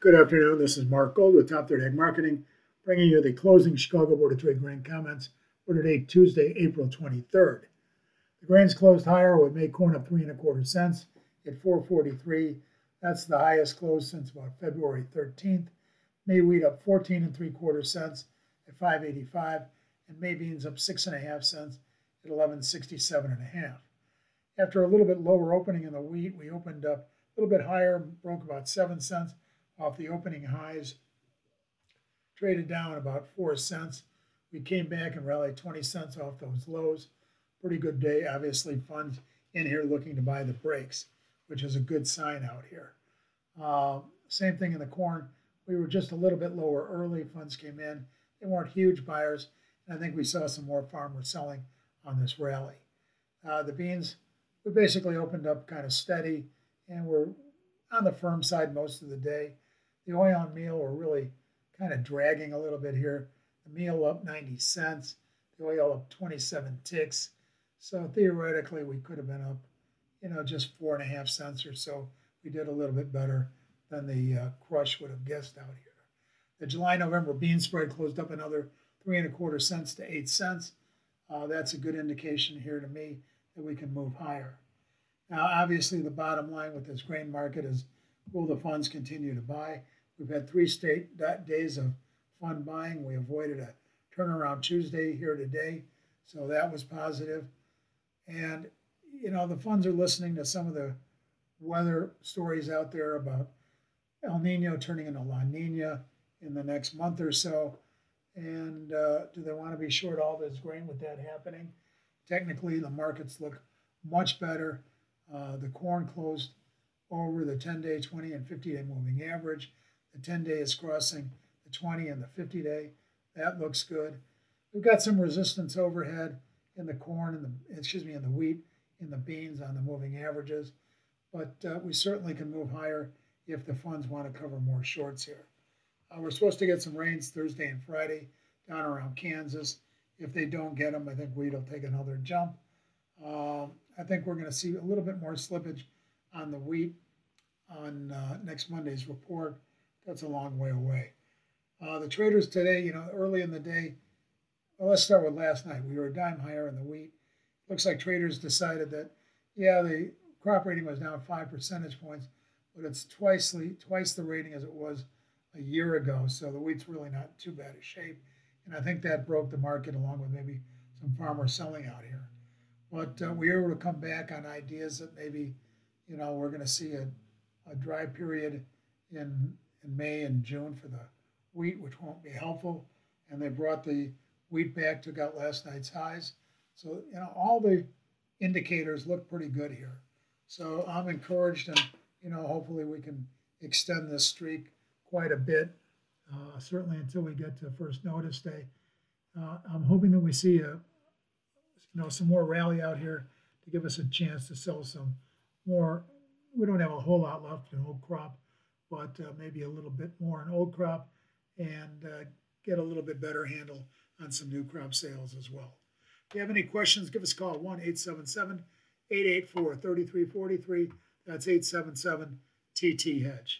Good afternoon. This is Mark Gold with Top Third Ag Marketing, bringing you the closing Chicago Board of Trade grain comments for today, Tuesday, April 23rd. The grains closed higher with May corn up 3¼ cents at 4.43. That's the highest close since about February 13th. May wheat up 14¾ cents at 5.85, and May beans up 6½ cents at 11.67½. After a little bit lower opening in the wheat, we opened up a little bit higher, broke about 7 cents off the opening highs, traded down about 4 cents. We came back and rallied 20 cents off those lows. Pretty good day. Obviously, funds in here looking to buy the breaks, which is a good sign out here. Same thing in the corn. We were just a little bit lower early. Funds came in. They weren't huge buyers. And I think we saw some more farmers selling on this rally. The beans, we basically opened up kind of steady, and we're on the firm side most of the day. The oil and meal were really kind of dragging a little bit here. The meal up 90 cents, the oil up 27 ticks. So theoretically, we could have been up, just 4½ cents or so. We did a little bit better than the crush would have guessed out here. The July-November bean spread closed up another 3¼ cents to 8 cents. That's a good indication here to me that we can move higher. Now, obviously, the bottom line with this grain market is, will the funds continue to buy? We've had 3 straight days of fund buying. We avoided a turnaround Tuesday here today, so that was positive. And, the funds are listening to some of the weather stories out there about El Nino turning into La Nina in the next month or so. And do they want to be short all this grain with that happening? Technically, the markets look much better. The corn closed over the 10-day, 20, and 50-day moving average. The 10-day is crossing the 20 and the 50-day. That looks good. We've got some resistance overhead in the corn, in the wheat, in the beans on the moving averages. But we certainly can move higher if the funds want to cover more shorts here. We're supposed to get some rains Thursday and Friday down around Kansas. If they don't get them, I think wheat will take another jump. I think we're going to see a little bit more slippage on the wheat on next Monday's report. That's a long way away. The traders today, early in the day, well, let's start with last night. We were a dime higher in the wheat. Looks like traders decided that, the crop rating was down 5 percentage points, but it's twice the rating as it was a year ago. So the wheat's really not too bad a shape. And I think that broke the market along with maybe some farmers selling out here. But we were able to come back on ideas that maybe, we're going to see a dry period in May and June for the wheat, which won't be helpful. And they brought the wheat back, took out last night's highs. So, all the indicators look pretty good here. So I'm encouraged, and, hopefully we can extend this streak quite a bit, certainly until we get to first notice day. I'm hoping that we see some more rally out here to give us a chance to sell some more. We don't have a whole lot left in old crop, but maybe a little bit more in old crop, and get a little bit better handle on some new crop sales as well. If you have any questions, give us a call, 1-877-884-3343. That's 877-TT-HEDGE.